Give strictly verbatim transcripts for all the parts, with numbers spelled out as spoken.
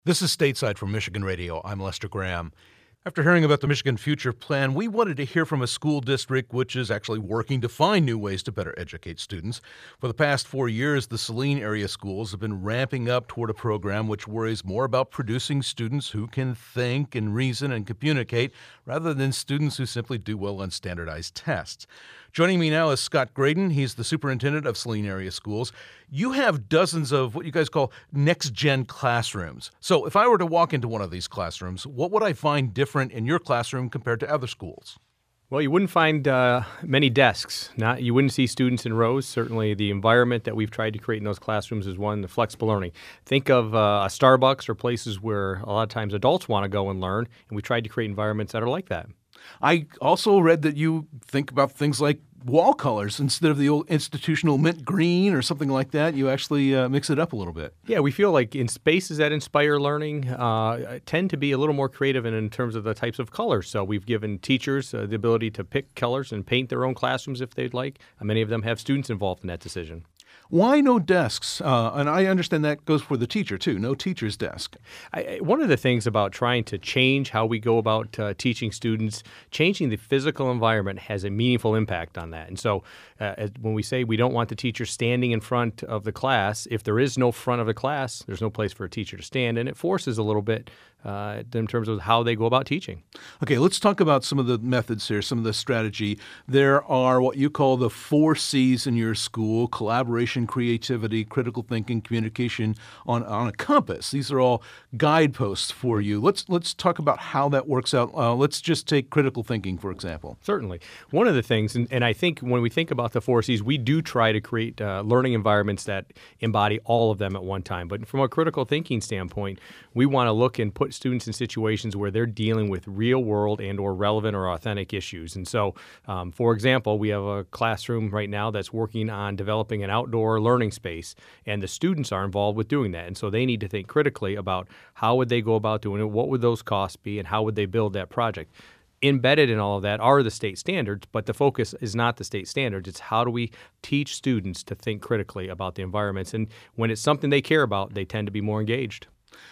This is Stateside from Michigan Radio. I'm Lester Graham. After hearing about the Michigan Future Plan, we wanted to hear from a school district which is actually working to find new ways to better educate students. For the past four years, the Saline area schools have been ramping up toward a program which worries more about producing students who can think and reason and communicate rather than students who simply do well on standardized tests. Joining me now is Scott Graydon. He's the superintendent of Saline area schools. You have dozens of what you guys call next-gen classrooms. So if I were to walk into one of these classrooms, what would I find different in your classroom compared to other schools? Well, you wouldn't find uh, many desks. Not, you wouldn't see students in rows. Certainly the environment that we've tried to create in those classrooms is one, the flexible learning. Think of uh, a Starbucks or places where a lot of times adults want to go and learn, and we tried to create environments that are like that. I also read that you think about things like wall colors instead of the old institutional mint green or something like that. You actually uh, mix it up a little bit. Yeah, we feel like in spaces that inspire learning uh, tend to be a little more creative in, in terms of the types of colors. So we've given teachers uh, the ability to pick colors and paint their own classrooms if they'd like. Uh, many of them have students involved in that decision. Why no desks? Uh, and I understand that goes for the teacher, too. No teacher's desk. I, one of the things about trying to change how we go about uh, teaching students, changing the physical environment has a meaningful impact on that. And so uh, as, when we say we don't want the teacher standing in front of the class, if there is no front of the class, there's no place for a teacher to stand, and it forces a little bit uh, in terms of how they go about teaching. Okay, let's talk about some of the methods here, some of the strategy. There are what you call the four C's in your school: collaboration, creativity, critical thinking, communication on, on a compass. These are all guideposts for you. Let's let's talk about how that works out. Uh, let's just take critical thinking, for example. Certainly. One of the things, and, and I think when we think about the four C's, we do try to create uh, learning environments that embody all of them at one time. But from a critical thinking standpoint, we want to look and put students in situations where they're dealing with real world and or relevant or authentic issues. And so, um, for example, we have a classroom right now that's working on developing an outdoor learning space, and the students are involved with doing that. And so they need to think critically about how would they go about doing it, what would those costs be, and how would they build that project. Embedded in all of that are the state standards, but the focus is not the state standards. It's how do we teach students to think critically about the environments. And when it's something they care about, they tend to be more engaged.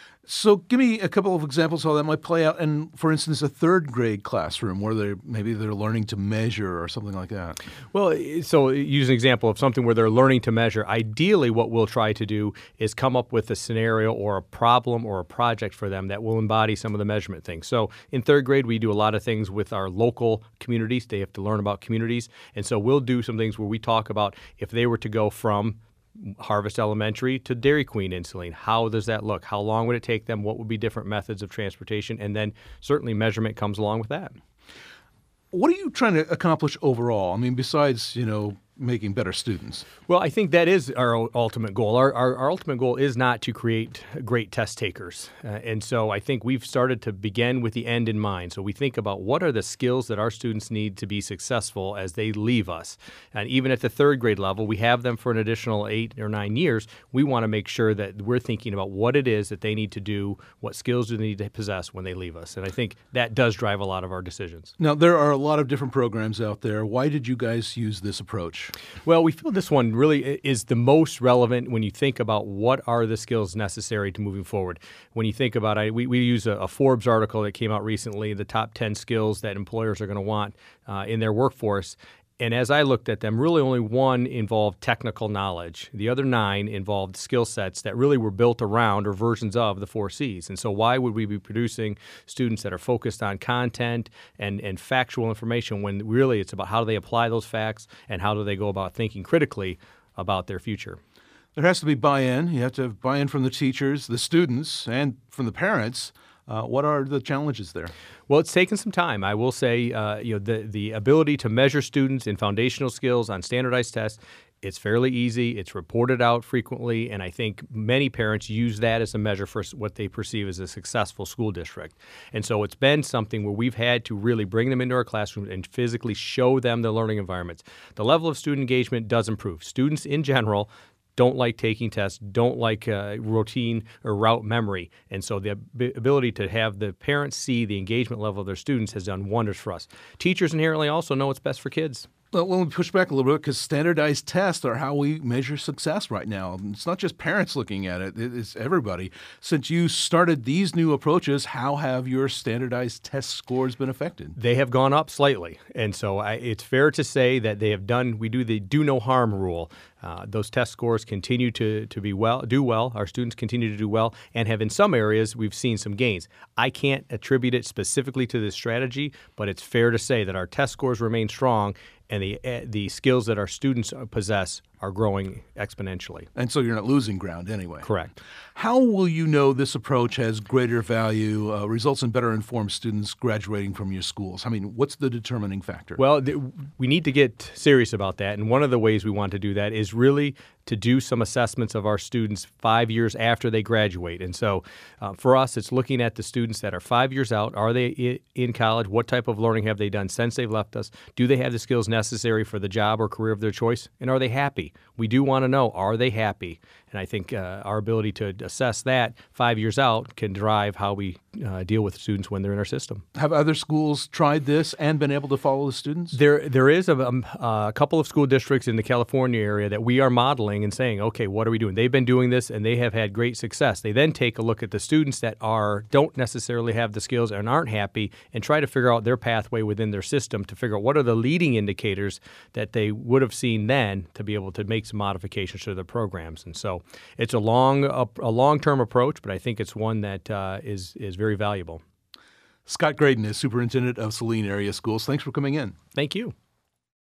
So give me a couple of examples of how that might play out in, for instance, a third grade classroom where they're maybe they're learning to measure or something like that. Well, so use an example of something where they're learning to measure. Ideally, what we'll try to do is come up with a scenario or a problem or a project for them that will embody some of the measurement things. So in third grade, we do a lot of things with our local communities. They have to learn about communities. And so we'll do some things where we talk about if they were to go from Harvest Elementary to Dairy Queen in Saline. How does that look? How long would it take them? What would be different methods of transportation? And then certainly measurement comes along with that. What are you trying to accomplish overall? I mean, besides, you know, making better students? Well, I think that is our ultimate goal. Our, our, our ultimate goal is not to create great test takers. Uh, and so I think we've started to begin with the end in mind. So we think about what are the skills that our students need to be successful as they leave us. And even at the third grade level, we have them for an additional eight or nine years. We want to make sure that we're thinking about what it is that they need to do, what skills do they need to possess when they leave us. And I think that does drive a lot of our decisions. Now, there are a lot of different programs out there. Why did you guys use this approach? Well, we feel this one really is the most relevant when you think about what are the skills necessary to moving forward. When you think about it, we, we use a, a Forbes article that came out recently, the top ten skills that employers are going to want uh, in their workforce. And as I looked at them, really only one involved technical knowledge. The other nine involved skill sets that really were built around or versions of the four C's. And so why would we be producing students that are focused on content and, and factual information when really it's about how do they apply those facts and how do they go about thinking critically about their future? There has to be buy-in. You have to have buy-in from the teachers, the students, and from the parents. Uh, what are the challenges there? Well, it's taken some time. I will say, uh, you know, the the ability to measure students in foundational skills on standardized tests, it's fairly easy. It's reported out frequently, and I think many parents use that as a measure for what they perceive as a successful school district. And so it's been something where we've had to really bring them into our classrooms and physically show them the learning environments. The level of student engagement does improve. Students in general don't like taking tests, don't like uh, routine or route memory. And so the ab- ability to have the parents see the engagement level of their students has done wonders for us. Teachers inherently also know what's best for kids. Well, let me push back a little bit because standardized tests are how we measure success right now. It's not just parents looking at it, it's everybody. Since you started these new approaches, how have your standardized test scores been affected? They have gone up slightly. And so I, it's fair to say that they have done, we do the do no harm rule. Uh, those test scores continue to, to be well, do well. Our students continue to do well and have in some areas we've seen some gains. I can't attribute it specifically to this strategy, but it's fair to say that our test scores remain strong and the uh, the skills that our students possess are growing exponentially. And so you're not losing ground anyway. Correct. How will you know this approach has greater value, uh, results in better informed students graduating from your schools? I mean, what's the determining factor? Well, th- we need to get serious about that. And one of the ways we want to do that is really to do some assessments of our students five years after they graduate. And so uh, for us, it's looking at the students that are five years out. Are they I- in college? What type of learning have they done since they've left us? Do they have the skills necessary for the job or career of their choice? And are they happy? We do want to know, are they happy? And I think uh, our ability to assess that five years out can drive how we uh, deal with students when they're in our system. Have other schools tried this and been able to follow the students? There, there is a, um, a couple of school districts in the California area that we are modeling and saying, okay, what are we doing? They've been doing this and they have had great success. They then take a look at the students that are don't necessarily have the skills and aren't happy and try to figure out their pathway within their system to figure out what are the leading indicators that they would have seen then to be able to make some modifications to their programs. And so it's a long, a, a long-term approach, but I think it's one that uh, is is very valuable. Scott Graydon is superintendent of Saline Area Schools. Thanks for coming in. Thank you.